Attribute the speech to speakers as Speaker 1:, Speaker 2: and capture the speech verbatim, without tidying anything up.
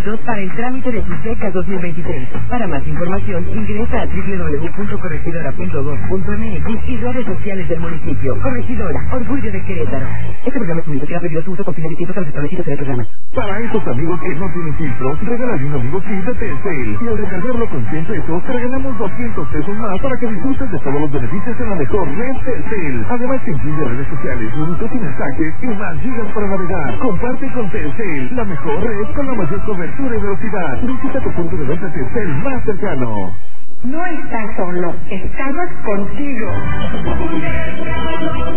Speaker 1: requisitos para el trámite de sus becas dos mil veintitrés. Para más información, ingresa a doble u doble u doble u punto corregidora punto gov punto m x y redes sociales del municipio. Corregidora, orgullo de Querétaro. Este programa es único que ha prohibido su uso con fines distintos a los establecidos en el programa.
Speaker 2: Para esos amigos que no tienen filtros, regálale un amigo kit de Telcel. Y al recargarlo con cien pesos, te regalamos doscientos pesos más para que disfrutes de todos los beneficios en la mejor red Telcel. Además, te incluye redes sociales, minutos y mensajes y más gigas para navegar. Comparte con Telcel, la mejor red con la mayor cobertura y velocidad. Visita tu punto de venta Telcel más cercano.
Speaker 3: No estás solo, estamos contigo.